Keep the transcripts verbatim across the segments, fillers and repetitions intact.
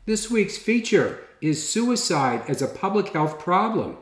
This week's feature is suicide as a public health problem.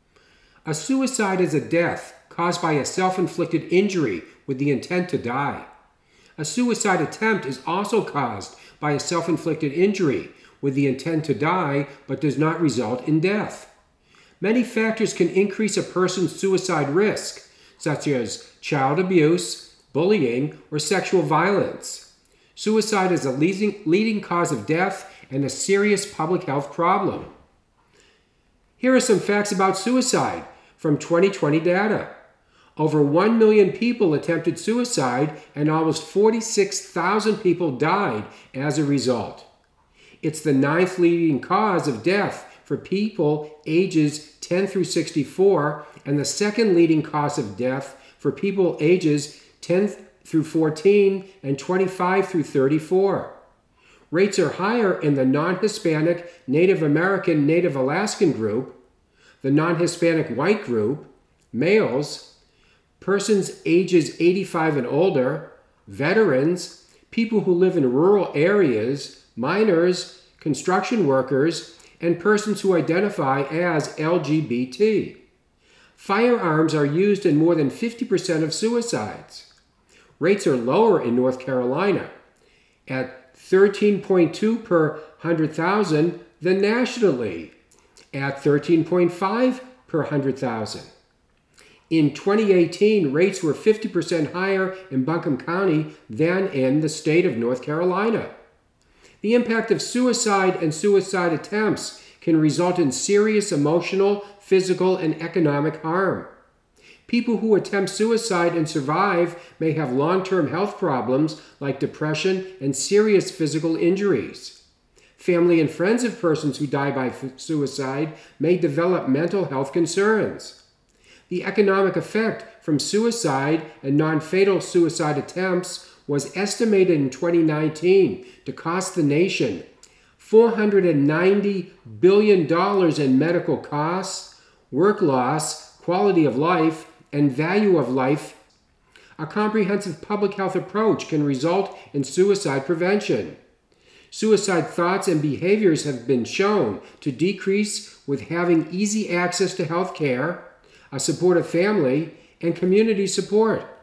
A suicide is a death caused by a self-inflicted injury with the intent to die. A suicide attempt is also caused by a self-inflicted injury with the intent to die but does not result in death. Many factors can increase a person's suicide risk, such as child abuse, bullying, or sexual violence. Suicide is a leading, leading cause of death and a serious public health problem. Here are some facts about suicide from twenty twenty data. Over one million people attempted suicide and almost forty-six thousand people died as a result. It's the ninth leading cause of death for people ages ten through sixty-four and the second leading cause of death for people ages ten through fourteen and twenty-five through thirty-four. Rates are higher in the non-Hispanic, Native American, Native Alaskan group, the non-Hispanic white group, males, persons ages eighty-five and older, veterans, people who live in rural areas, minors, construction workers, and persons who identify as L G B T. Firearms are used in more than fifty percent of suicides. Rates are lower in North Carolina at thirteen point two per one hundred thousand than nationally at thirteen point five per one hundred thousand. In twenty eighteen, rates were fifty percent higher in Buncombe County than in the state of North Carolina. The impact of suicide and suicide attempts can result in serious emotional, physical, and economic harm. People who attempt suicide and survive may have long-term health problems like depression and serious physical injuries. Family and friends of persons who die by suicide may develop mental health concerns. The economic effect from suicide and non-fatal suicide attempts was estimated in twenty nineteen to cost the nation four hundred ninety billion dollars in medical costs, work loss, quality of life, and value of life. A comprehensive public health approach can result in suicide prevention. Suicide thoughts and behaviors have been shown to decrease with having easy access to health care, a supportive family, and community support.